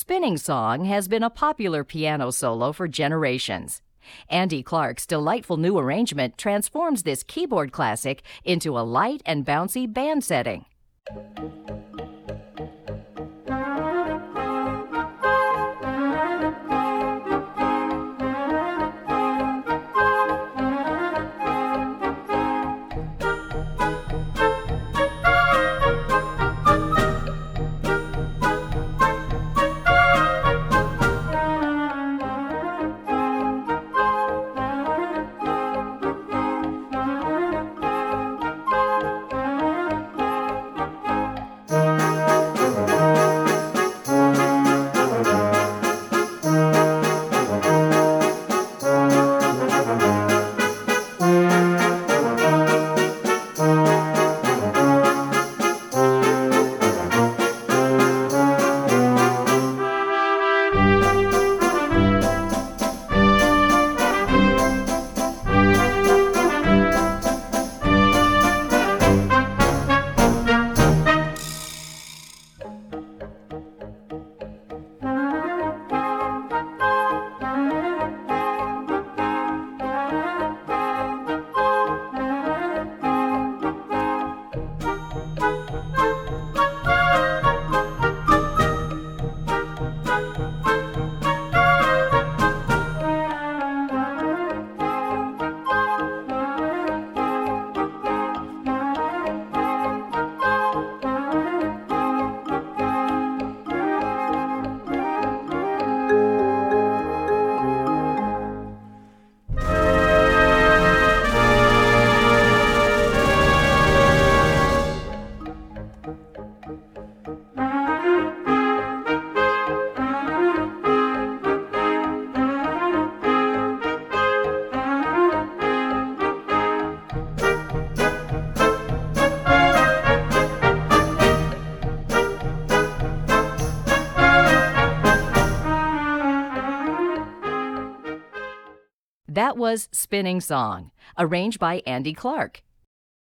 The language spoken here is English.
Spinning Song has been a popular piano solo for generations. Andy Clark's delightful new arrangement transforms this keyboard classic into a light and bouncy band setting. That was Spinning Song, arranged by Andy Clark.